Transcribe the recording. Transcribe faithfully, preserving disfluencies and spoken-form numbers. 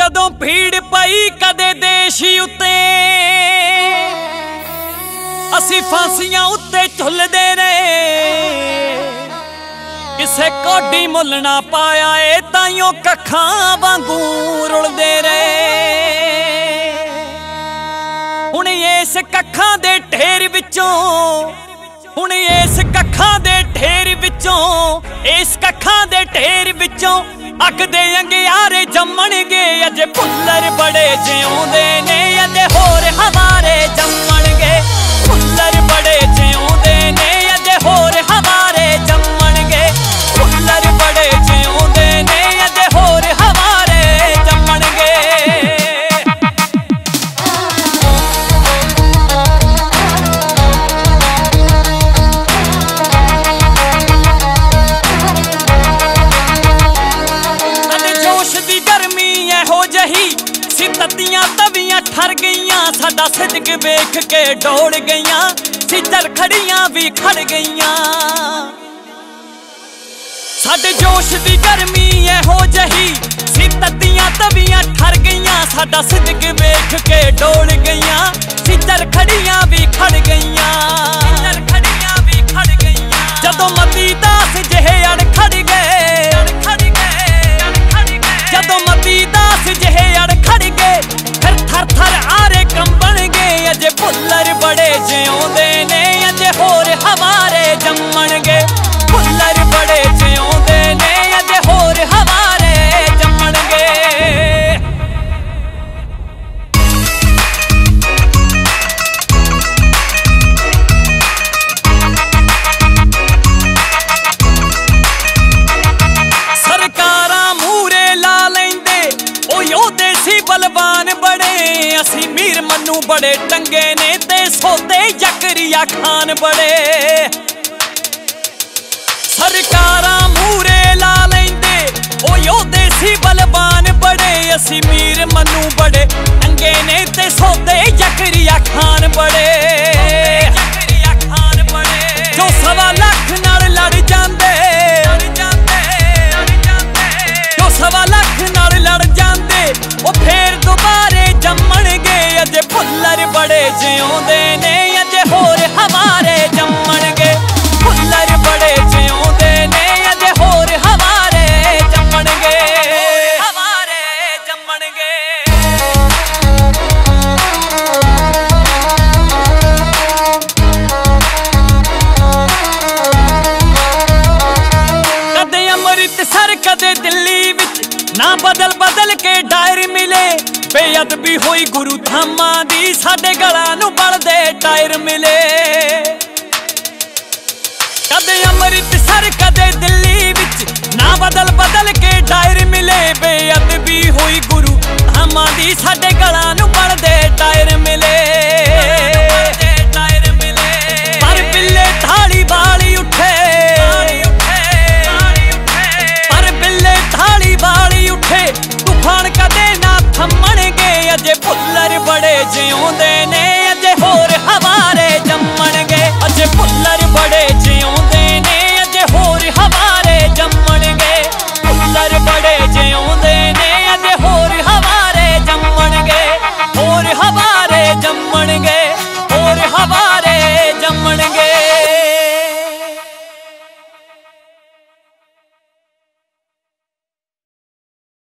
जदों भीड़ पई कदे देश उत्ते असी फांसियां उत्ते झुलदे रहे। किसे कोडी मुल ना पाया ए ताइयों कखां वांगू रुलदे रहे। हुण इस कखां दे ढेर विचों हुण इस कखां दे ढेर विचों इस कखां दे ढेर विचों अग दे अंगियारे जम्मणगे। अजे फुल्लर बड़े जिउंदे ने अजे होर हवारे जम्मणगे। फुल्लर बड़े जिउंदे ने अजे होर हवारे जम्मणगे। फुल्लर बड़े जिउंदे ने अजे होर हवारे जम्मणगे। ततियां तवियां ठर गईयां साडा सिदक वेख के दौड़ गईयां। सिजल खड़ियां भी खड़ गईयां। साडे जोश दी गर्मी एहो जही सी ततियां तवियां ठर गईयां साडा सिदक वेख के दौड़ गईयां। सिजल खड़ियां भी खड़ गईयां। सिजल खड़ियां भी खड़ गईयां। जदों मती दास जहे अड़ खड़ गए जदों मती दास जहे अड़ खड़ गए फिर थर थर आरे कंबण गए। अजे फुल्लर बड़े जिउंदे ने अजे होर हवारे जम्मण गए। फुल्लर बड़े जिउंदे ने अजे होर हवारे जम्मण गए। सरकारां मूरे ला लेंदे ओ योधे सी बलवान बड़े। असी मीर मन्नू बड़े टंगे ने ते सोते यकरिया खान बड़े। सरकारां मूरे ला लेंदे ओ योधे सी बलवान बड़े। असी मीर मन्नू बड़े टंगे ने ते सोते यकरिया खान बड़े। जो सवा लख नाल लड़ जांदे जो सवा लख नाल लड़ जांदे ओ फेर दोबारे जम्मण गए। अजे फुल्लर बड़े जिउंदे ने अजे होर हवारे जम्मण गए। फुल्लर बड़े जिउंदे ने अजे होर हवारे जम्मण गए। हवारे जम्मण गए। कदे अमृतसर कदे दिल्ली विच ना बदल बदल के डायर मिले। बेअदबी होई गुरु धामां दी साडे गलां नूं बलदे टायर मिले। कदे अमृतसर कदे